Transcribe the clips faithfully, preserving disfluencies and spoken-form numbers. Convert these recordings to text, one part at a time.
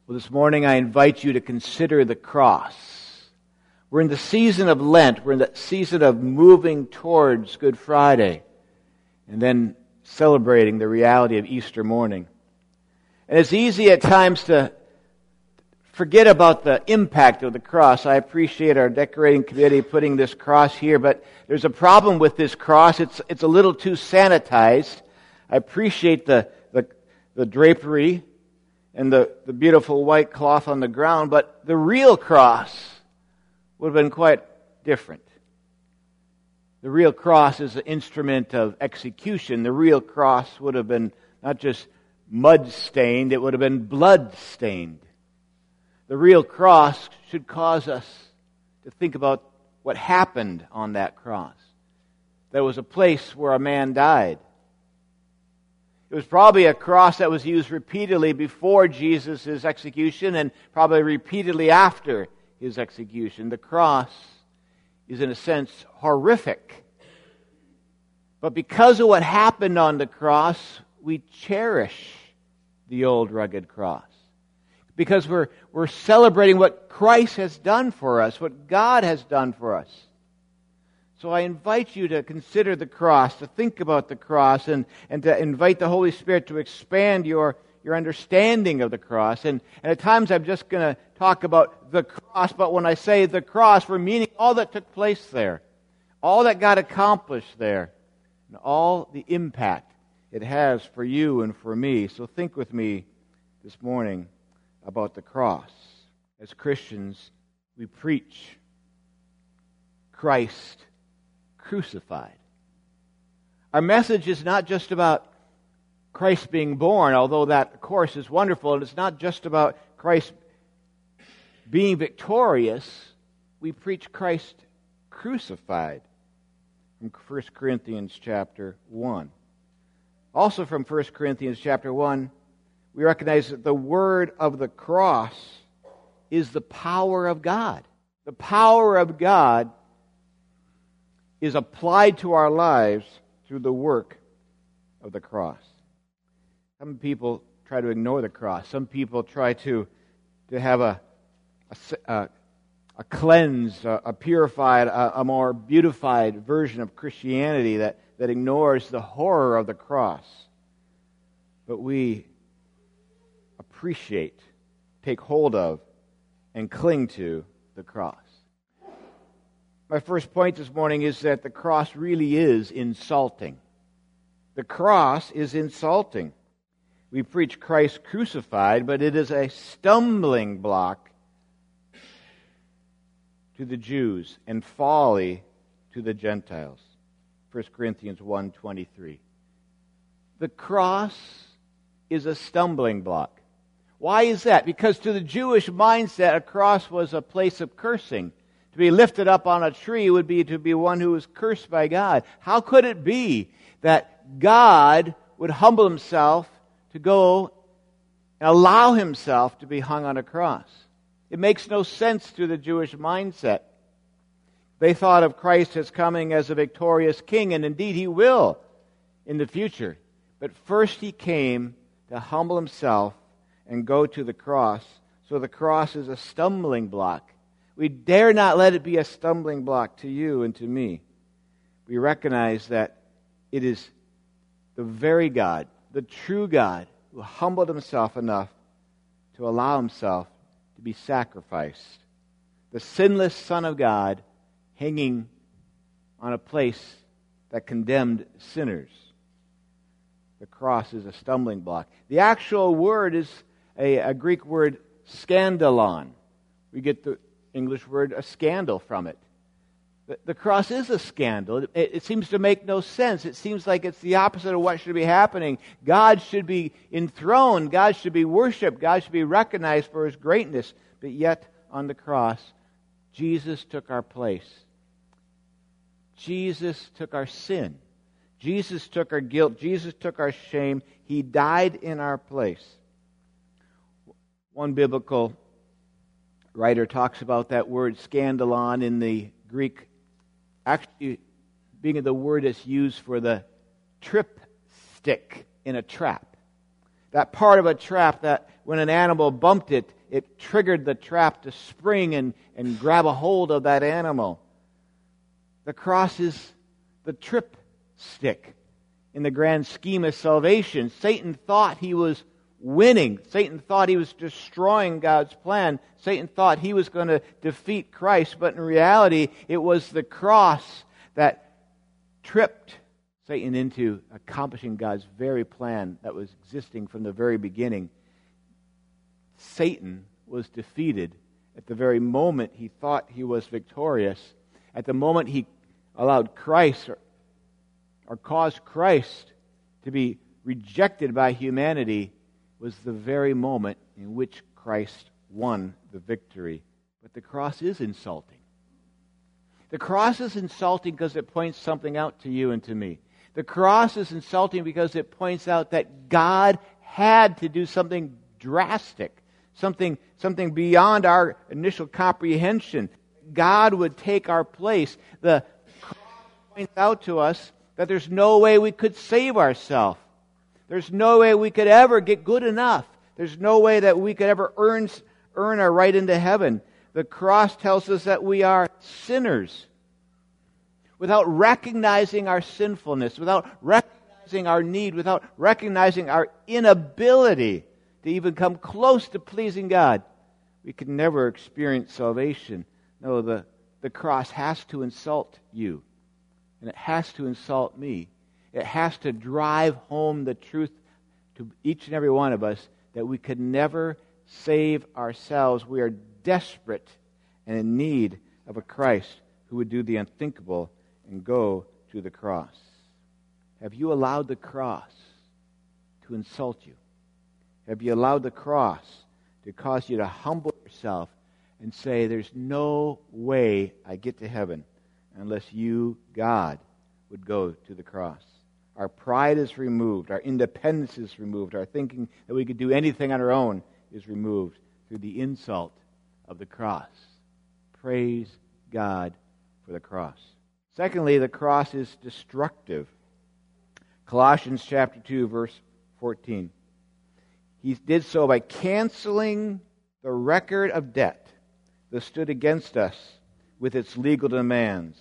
Well, this morning I invite you to consider the cross. We're in the season of Lent. We're in the season of moving towards Good Friday and then celebrating the reality of Easter morning. And it's easy at times to forget about the impact of the cross. I appreciate our decorating committee putting this cross here, but there's a problem with this cross. It's it's a little too sanitized. I appreciate the the, the drapery and the, the beautiful white cloth on the ground, but the real cross would have been quite different. The real cross is an instrument of execution. The real cross would have been not just mud-stained, it would have been blood-stained. The real cross should cause us to think about what happened on that cross. There was a place where a man died. It was probably a cross that was used repeatedly before Jesus' execution and probably repeatedly after his execution. The cross is, in a sense, horrific. But because of what happened on the cross, we cherish the old rugged cross. Because we're, we're celebrating what Christ has done for us, what God has done for us. So I invite you to consider the cross, to think about the cross, and, and to invite the Holy Spirit to expand your, your understanding of the cross. And, and at times I'm just going to talk about the cross, but when I say the cross, we're meaning all that took place there, all that got accomplished there, and all the impact it has for you and for me. So think with me this morning about the cross. As Christians, we preach Christ crucified. Our message is not just about Christ being born, although that, of course, is wonderful, and it's not just about Christ being victorious. We preach Christ crucified from First Corinthians chapter one. Also from First Corinthians chapter one, we recognize that the word of the cross is the power of God. The power of God is applied to our lives through the work of the cross. Some people try to ignore the cross. Some people try to, to have a, a, a cleansed, a, a purified, a, a more beautified version of Christianity that, that ignores the horror of the cross. But we appreciate, take hold of, and cling to the cross. My first point this morning is that the cross really is insulting. The cross is insulting. We preach Christ crucified, but it is a stumbling block to the Jews and folly to the Gentiles. First Corinthians one twenty-three. The cross is a stumbling block. Why is that? Because to the Jewish mindset, a cross was a place of cursing. To be lifted up on a tree would be to be one who was cursed by God. How could it be that God would humble himself to go and allow himself to be hung on a cross? It makes no sense to the Jewish mindset. They thought of Christ as coming as a victorious king, and indeed he will in the future. But first he came to humble himself and go to the cross. So the cross is a stumbling block. We dare not let it be a stumbling block to you and to me. We recognize that it is the very God, the true God, who humbled himself enough to allow himself to be sacrificed. The sinless Son of God hanging on a place that condemned sinners. The cross is a stumbling block. The actual word is a, a Greek word, scandalon. We get the English word, a scandal, from it. The, the cross is a scandal. It, it seems to make no sense. It seems like it's the opposite of what should be happening. God should be enthroned. God should be worshipped. God should be recognized for his greatness. But yet, on the cross, Jesus took our place. Jesus took our sin. Jesus took our guilt. Jesus took our shame. He died in our place. One biblical writer talks about that word scandalon in the Greek actually being the word that's used for the trip stick in a trap. That part of a trap that when an animal bumped it, it triggered the trap to spring and, and grab a hold of that animal. The cross is the trip stick in the grand scheme of salvation. Satan thought he was winning. Satan thought he was destroying God's plan. Satan thought he was going to defeat Christ, but in reality, it was the cross that tripped Satan into accomplishing God's very plan that was existing from the very beginning. Satan was defeated at the very moment he thought he was victorious. At the moment he allowed Christ or, or caused Christ to be rejected by humanity was the very moment in which Christ won the victory. But the cross is insulting. The cross is insulting because it points something out to you and to me. The cross is insulting because it points out that God had to do something drastic, something, something beyond our initial comprehension. God would take our place. The cross points out to us that there's no way we could save ourselves. There's no way we could ever get good enough. There's no way that we could ever earn, earn our right into heaven. The cross tells us that we are sinners. Without recognizing our sinfulness, without recognizing our need, without recognizing our inability to even come close to pleasing God, we can never experience salvation. No, the, the cross has to insult you, and it has to insult me. It has to drive home the truth to each and every one of us that we could never save ourselves. We are desperate and in need of a Christ who would do the unthinkable and go to the cross. Have you allowed the cross to insult you? Have you allowed the cross to cause you to humble yourself and say, there's no way I get to heaven unless you, God, would go to the cross? Our pride is removed. Our independence is removed. Our thinking that we could do anything on our own is removed through the insult of the cross. Praise God for the cross. Secondly, the cross is destructive. Colossians chapter two, verse fourteen. He did so by canceling the record of debt that stood against us with its legal demands.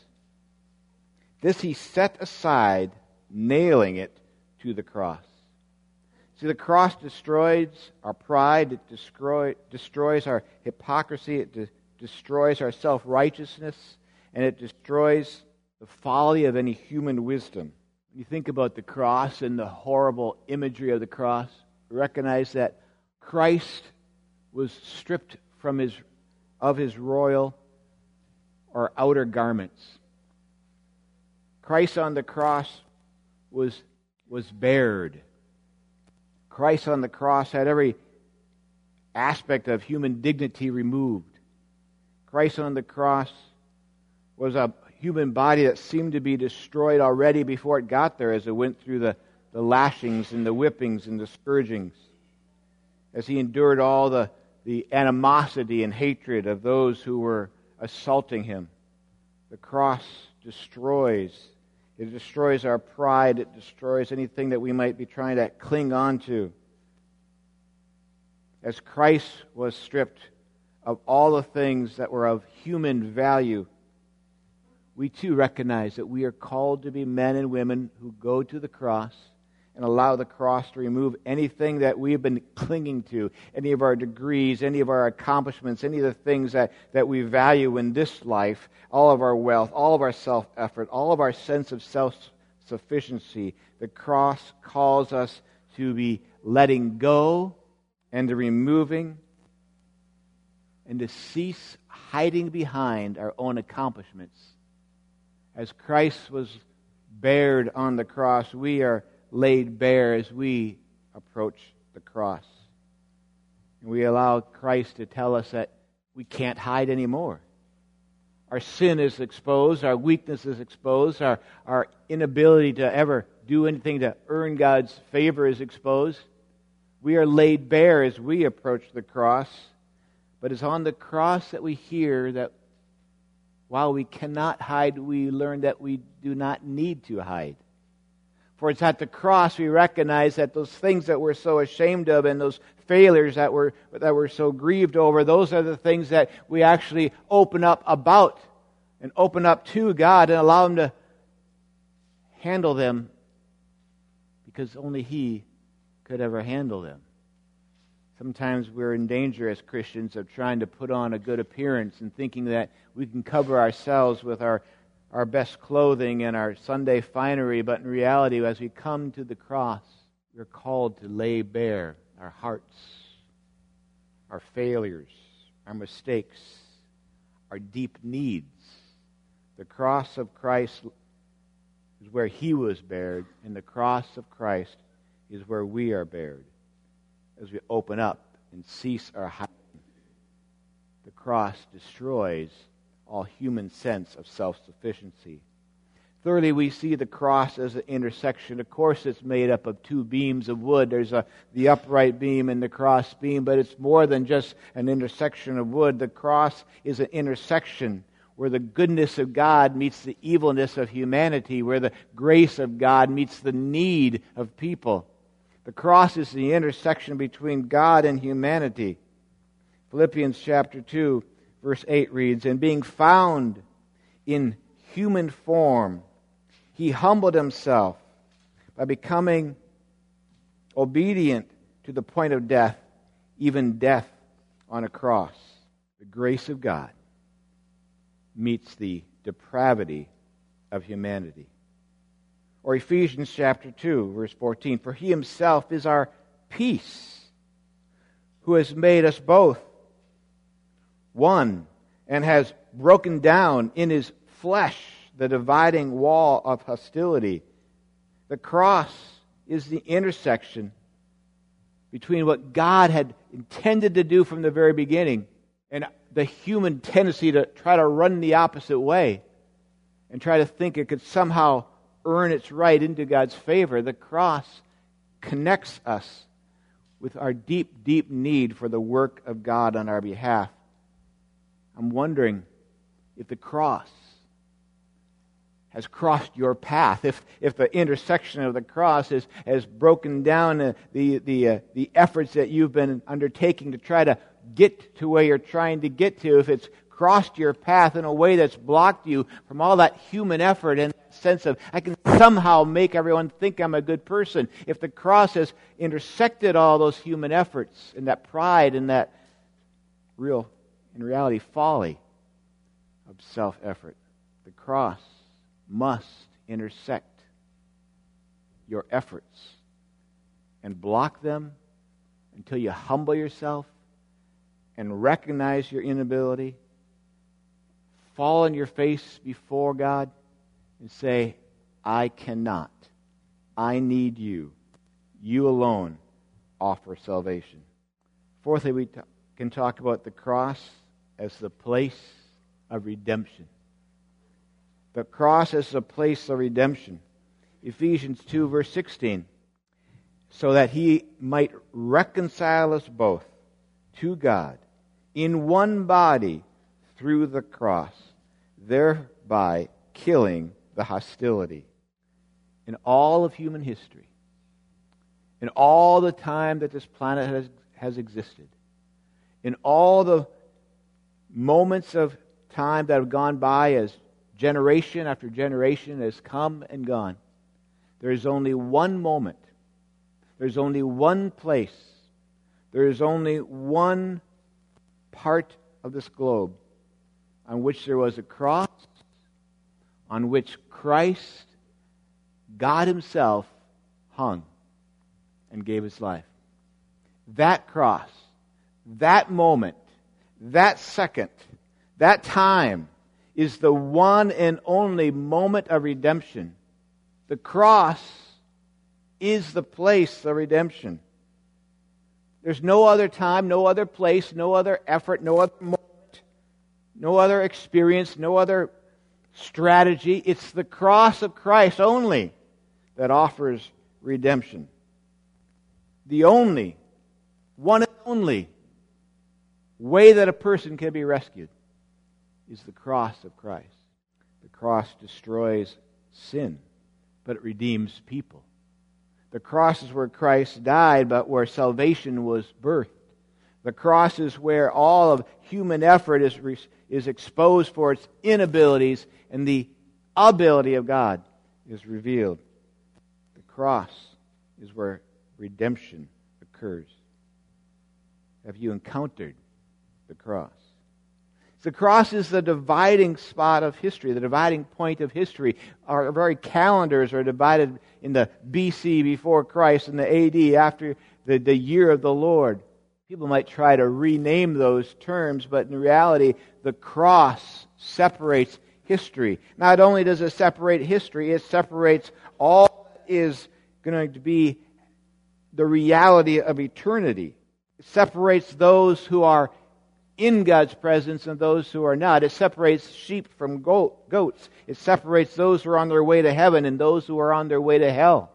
This he set aside, nailing it to the cross. See, the cross destroys our pride, it destroy, destroys our hypocrisy, it de- destroys our self-righteousness, and it destroys the folly of any human wisdom. When you think about the cross and the horrible imagery of the cross, recognize that Christ was stripped from his of his royal or outer garments. Christ on the cross was was bared. Christ on the cross had every aspect of human dignity removed. Christ on the cross was a human body that seemed to be destroyed already before it got there as it went through the, the lashings and the whippings and the scourgings. As he endured all the, the animosity and hatred of those who were assaulting him. The cross destroys. It destroys our pride. It destroys anything that we might be trying to cling on to. As Christ was stripped of all the things that were of human value, we too recognize that we are called to be men and women who go to the cross and allow the cross to remove anything that we have been clinging to, any of our degrees, any of our accomplishments, any of the things that, that we value in this life, all of our wealth, all of our self-effort, all of our sense of self-sufficiency. The cross calls us to be letting go and to removing and to cease hiding behind our own accomplishments. As Christ was bared on the cross, we are laid bare as we approach the cross. And we allow Christ to tell us that we can't hide anymore. Our sin is exposed, our weakness is exposed, our, our inability to ever do anything to earn God's favor is exposed. We are laid bare as we approach the cross. But it's on the cross that we hear that while we cannot hide, we learn that we do not need to hide. For it's at the cross we recognize that those things that we're so ashamed of and those failures that we're, that we're so grieved over, those are the things that we actually open up about and open up to God and allow Him to handle them, because only He could ever handle them. Sometimes we're in danger as Christians of trying to put on a good appearance and thinking that we can cover ourselves with our, our best clothing and our Sunday finery, but in reality, as we come to the cross, we're called to lay bare our hearts, our failures, our mistakes, our deep needs. The cross of Christ is where He was bared, and the cross of Christ is where we are bared. As we open up and cease our hiding, the cross destroys all human sense of self-sufficiency. Thirdly, we see the cross as an intersection. Of course, it's made up of two beams of wood. There's a, the upright beam and the cross beam, but it's more than just an intersection of wood. The cross is an intersection where the goodness of God meets the evilness of humanity, where the grace of God meets the need of people. The cross is the intersection between God and humanity. Philippians chapter two, verse eight reads, "And being found in human form, He humbled Himself by becoming obedient to the point of death, even death on a cross." The grace of God meets the depravity of humanity. Or Ephesians chapter two, verse fourteen, "For He Himself is our peace, who has made us both one, and has broken down in His flesh the dividing wall of hostility." The cross is the intersection between what God had intended to do from the very beginning and the human tendency to try to run the opposite way and try to think it could somehow earn its right into God's favor. The cross connects us with our deep, deep need for the work of God on our behalf. I'm wondering if the cross has crossed your path, if if the intersection of the cross is, has broken down uh, the the uh, the efforts that you've been undertaking to try to get to where you're trying to get to, if it's crossed your path in a way that's blocked you from all that human effort and sense of, I can somehow make everyone think I'm a good person. If the cross has intersected all those human efforts and that pride and that real, in reality, folly of self-effort, the cross must intersect your efforts and block them until you humble yourself and recognize your inability, fall on your face before God and say, I cannot. I need you. You alone offer salvation. Fourthly, we t- can talk about the cross as the place of redemption. The cross as the place of redemption. Ephesians two, verse sixteen. So that He might reconcile us both to God in one body through the cross, thereby killing the hostility. In all of human history, in all the time that this planet has, has existed, in all the moments of time that have gone by as generation after generation has come and gone, there is only one moment, there's only one place, there is only one part of this globe on which there was a cross, on which Christ, God Himself, hung and gave His life. That cross, that moment, that second, that time is the one and only moment of redemption. The cross is the place of redemption. There's no other time, no other place, no other effort, no other moment, no other experience, no other strategy. It's the cross of Christ only that offers redemption. The only, one and only way that a person can be rescued is the cross of Christ. The cross destroys sin. but it redeems people. The cross is where Christ died, but where salvation was birthed. The cross is where all of human effort is, is exposed for its inabilities, and the ability of God is revealed. The cross is where redemption occurs. Have you encountered the cross? The cross is the dividing spot of history, the dividing point of history. Our very calendars are divided in the B C, before Christ, and the A D, after the, the year of the Lord. People might try to rename those terms, but in reality, the cross separates history. Not only does it separate history, it separates all that is going to be the reality of eternity. It separates those who are in God's presence and those who are not. It separates sheep from goat, goats. It separates those who are on their way to heaven and those who are on their way to hell.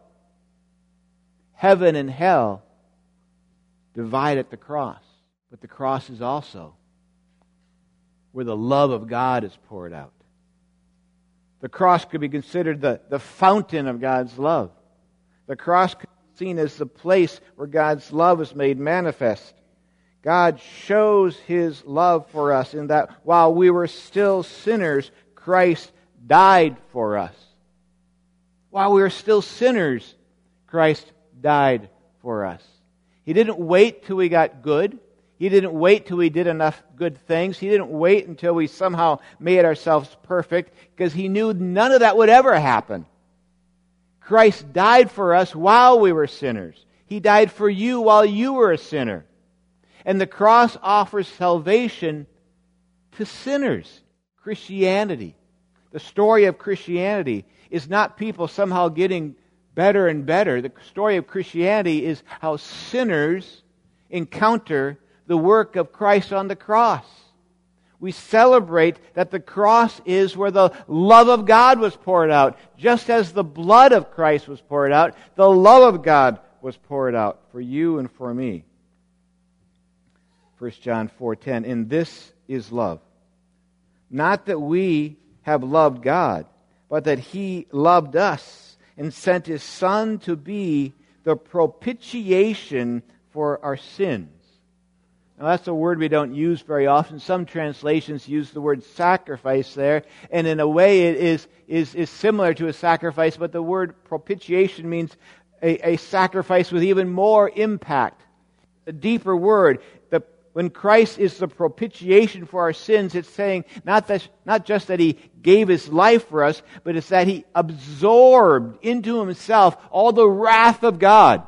Heaven and hell divide at the cross. But the cross is also where the love of God is poured out. The cross could be considered the, the fountain of God's love. The cross could be seen as the place where God's love is made manifest. God shows His love for us in that while we were still sinners, Christ died for us. While we were still sinners, Christ died for us. He didn't wait till we got good. He didn't wait till we did enough good things. He didn't wait until we somehow made ourselves perfect, because He knew none of that would ever happen. Christ died for us while we were sinners. He died for you while you were a sinner. And the cross offers salvation to sinners. Christianity, the story of Christianity, is not people somehow getting better and better. The story of Christianity is how sinners encounter the work of Christ on the cross. We celebrate that the cross is where the love of God was poured out. Just as the blood of Christ was poured out, the love of God was poured out for you and for me. First John four ten, and this is love. Not that we have loved God, but that He loved us and sent His Son to be the propitiation for our sins. Now that's a word we don't use very often. Some translations use the word sacrifice there, and in a way it is, is, is similar to a sacrifice, but the word propitiation means a, a sacrifice with even more impact. A deeper word. The When Christ is the propitiation for our sins, it's saying not that, not just that He gave His life for us, but it's that He absorbed into Himself all the wrath of God.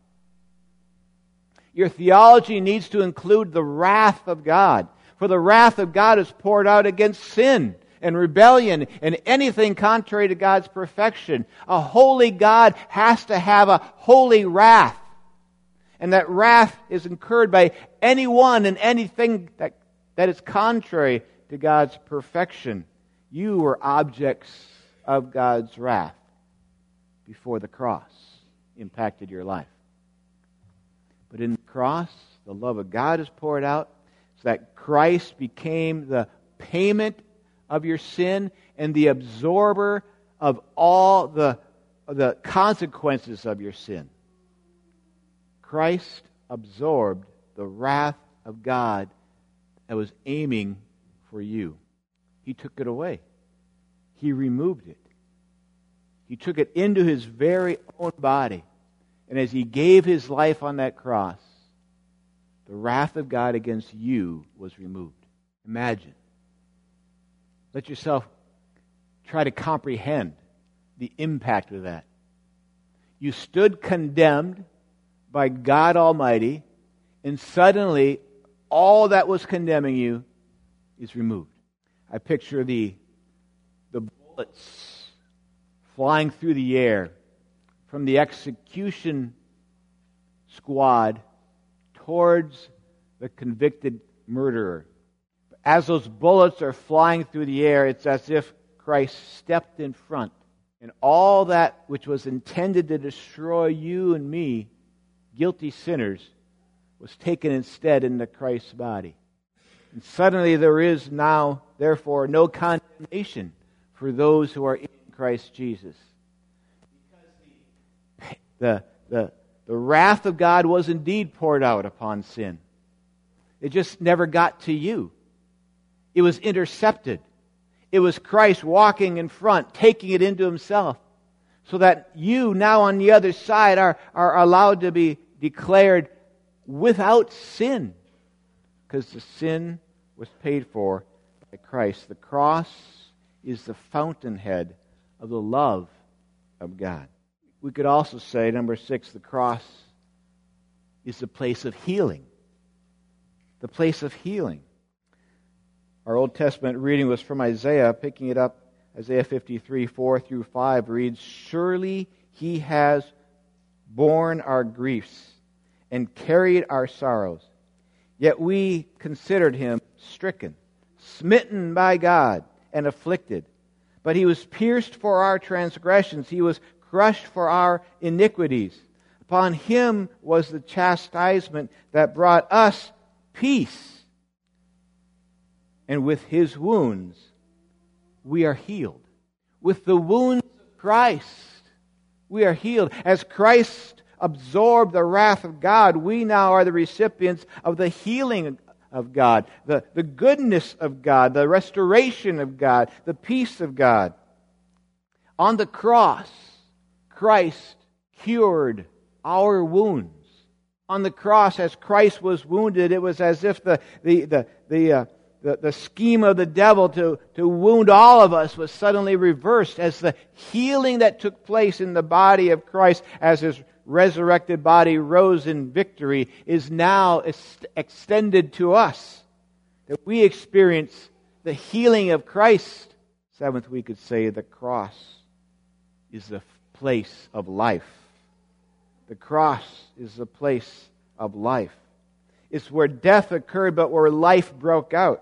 Your theology needs to include the wrath of God. For the wrath of God is poured out against sin and rebellion and anything contrary to God's perfection. A holy God has to have a holy wrath. And that wrath is incurred by anyone and anything that, that is contrary to God's perfection. You were objects of God's wrath before the cross impacted your life. But in the cross, the love of God is poured out so that Christ became the payment of your sin and the absorber of all the, the consequences of your sin. Christ absorbed the wrath of God that was aiming for you. He took it away. He removed it. He took it into His very own body. And as He gave His life on that cross, the wrath of God against you was removed. Imagine. Let yourself try to comprehend the impact of that. You stood condemned by God Almighty, and suddenly all that was condemning you is removed. I picture the, the bullets flying through the air from the execution squad towards the convicted murderer. As those bullets are flying through the air, it's as if Christ stepped in front, and all that which was intended to destroy you and me, guilty sinners, was taken instead into Christ's body. And suddenly there is now, therefore, no condemnation for those who are in Christ Jesus. The, the, the wrath of God was indeed poured out upon sin. It just never got to you. It was intercepted. It was Christ walking in front, taking it into himself, so that you now on the other side are, are allowed to be declared without sin, because the sin was paid for by Christ. The cross is the fountainhead of the love of God. We could also say, number six, the cross is the place of healing. The place of healing. Our Old Testament reading was from Isaiah, picking it up, Isaiah fifty-three, four through five reads, "Surely he has borne our griefs and carried our sorrows. Yet we considered him stricken, smitten by God, and afflicted. But he was pierced for our transgressions. He was crushed for our iniquities. Upon him was the chastisement that brought us peace. And with his wounds we are healed." With the wounds of Christ we are healed. As Christ absorbed the wrath of God, we now are the recipients of the healing of God, the, the goodness of God, the restoration of God, the peace of God. On the cross, Christ cured our wounds. On the cross, as Christ was wounded, it was as if the the the the, uh, the, the scheme of the devil to, to wound all of us was suddenly reversed, as the healing that took place in the body of Christ as his resurrected body rose in victory is now est- extended to us. That we experience the healing of Christ. Seventh, we could say the cross is the place of life. The cross is the place of life. It's where death occurred, but where life broke out.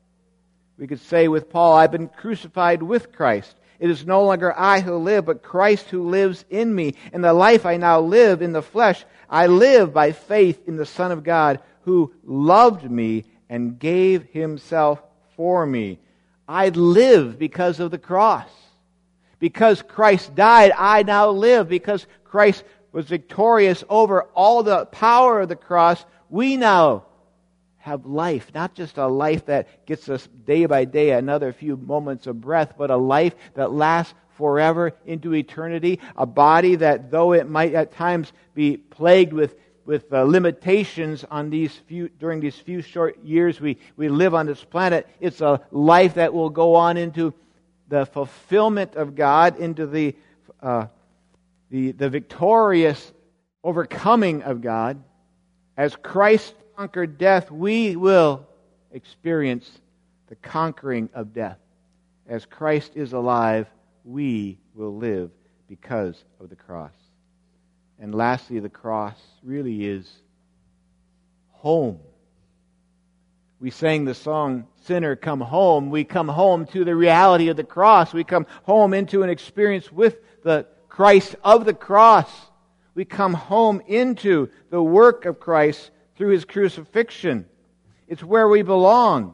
We could say with Paul, "I've been crucified with Christ. It is no longer I who live, but Christ who lives in me. And the life I now live in the flesh, I live by faith in the Son of God, who loved me and gave himself for me." I live because of the cross. Because Christ died, I now live. Because Christ was victorious over all the power of the cross, we now have life. Not just a life that gets us day by day another few moments of breath, but a life that lasts forever into eternity. A body that, though it might at times be plagued with, with uh, limitations on these few during these few short years we, we live on this planet, it's a life that will go on into the fulfillment of God, into the uh, the, the victorious overcoming of God. As Christ conquered death, we will experience the conquering of death. As Christ is alive, we will live because of the cross. And lastly, the cross really is home. We sang the song, "Sinner, Come Home." We come home to the reality of the cross. We come home into an experience with the Christ of the cross. We come home into the work of Christ through his crucifixion. It's where we belong.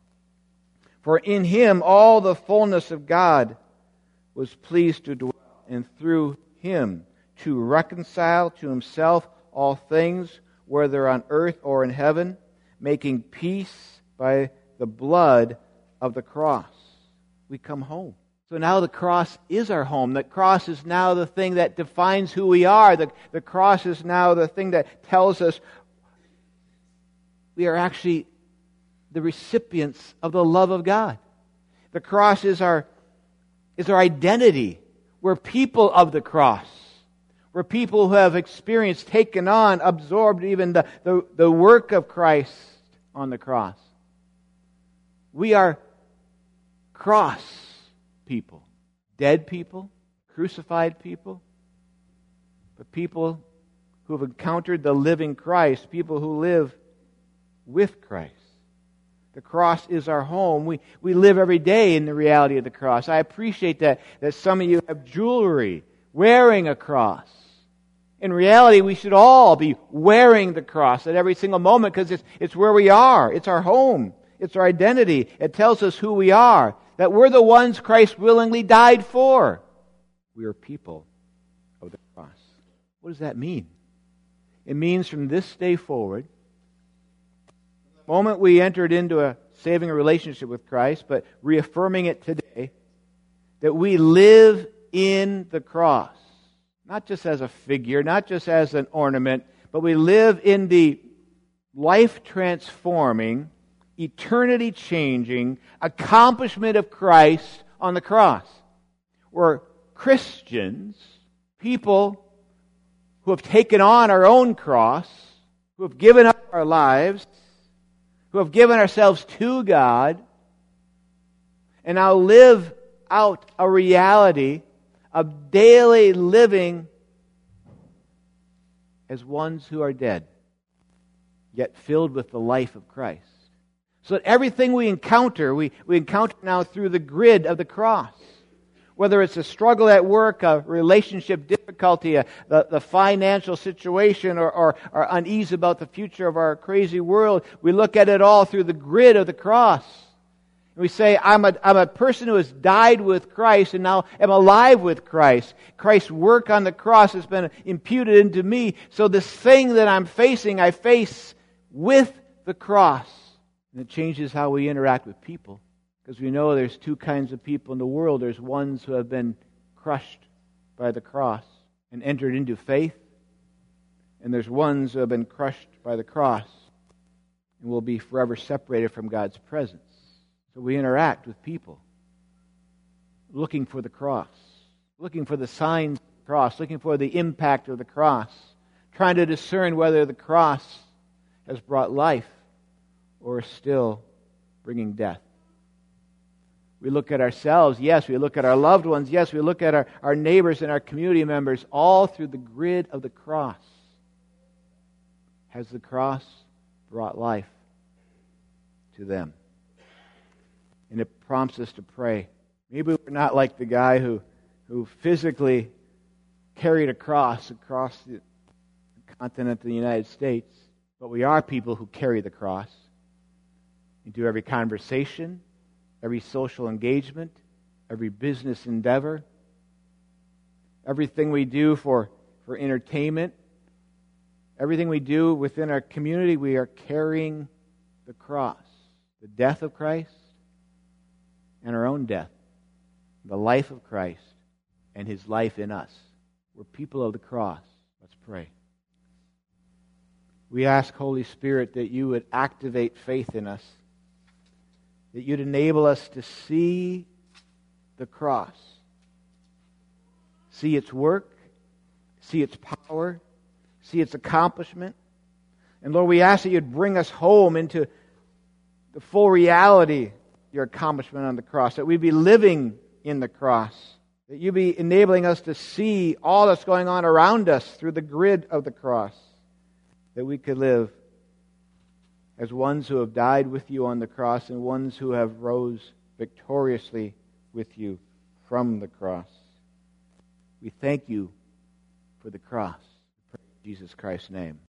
For in him all the fullness of God was pleased to dwell, and through him to reconcile to himself all things, whether on earth or in heaven, making peace by the blood of the cross. We come home. So now the cross is our home. The cross is now the thing that defines who we are. The, the cross is now the thing that tells us we are actually the recipients of the love of God. The cross is our, is our identity. We're people of the cross. We're people who have experienced, taken on, absorbed even the, the, the work of Christ on the cross. We are cross people. Dead people, crucified people, but people who have encountered the living Christ, people who live with Christ. The cross is our home. We, we live every day in the reality of the cross. I appreciate that, that some of you have jewelry, wearing a cross. In reality, we should all be wearing the cross at every single moment, because it's, it's where we are. It's our home. It's our identity. It tells us who we are. That we're the ones Christ willingly died for. We are people of the cross. What does that mean? It means from this day forward, the moment we entered into a saving relationship with Christ, but reaffirming it today, that we live in the cross. Not just as a figure, not just as an ornament, but we live in the life-transforming, eternity-changing accomplishment of Christ on the cross. We're Christians, people who have taken on our own cross, who have given up our lives, who have given ourselves to God, and now live out a reality of daily living as ones who are dead, yet filled with the life of Christ. So that everything we encounter, we, we encounter now through the grid of the cross. Whether it's a struggle at work, a relationship difficulty, a, the, the financial situation, or, or, or unease about the future of our crazy world, we look at it all through the grid of the cross. And we say, I'm a, I'm a person who has died with Christ and now am alive with Christ. Christ's work on the cross has been imputed into me. So this thing that I'm facing, I face with the cross. And it changes how we interact with people. Because we know there's two kinds of people in the world. There's ones who have been crushed by the cross and entered into faith. And there's ones who have been crushed by the cross and will be forever separated from God's presence. So we interact with people looking for the cross, looking for the signs of the cross, looking for the impact of the cross, trying to discern whether the cross has brought life or is still bringing death. We look at ourselves, yes. We look at our loved ones, yes. We look at our, our neighbors and our community members, all through the grid of the cross. Has the cross brought life to them? And it prompts us to pray. Maybe we're not like the guy who, who physically carried a cross across the continent of the United States, but we are people who carry the cross into every conversation, every social engagement, every business endeavor, everything we do for, for entertainment, everything we do within our community, we are carrying the cross. The death of Christ and our own death. The life of Christ and His life in us. We're people of the cross. Let's pray. We ask, Holy Spirit, that you would activate faith in us, that you'd enable us to see the cross, see its work, see its power, see its accomplishment. And Lord, we ask that you'd bring us home into the full reality of your accomplishment on the cross, that we'd be living in the cross, that you'd be enabling us to see all that's going on around us through the grid of the cross, that we could live as ones who have died with you on the cross and ones who have rose victoriously with you from the cross. We thank you for the cross. In Jesus Christ's name.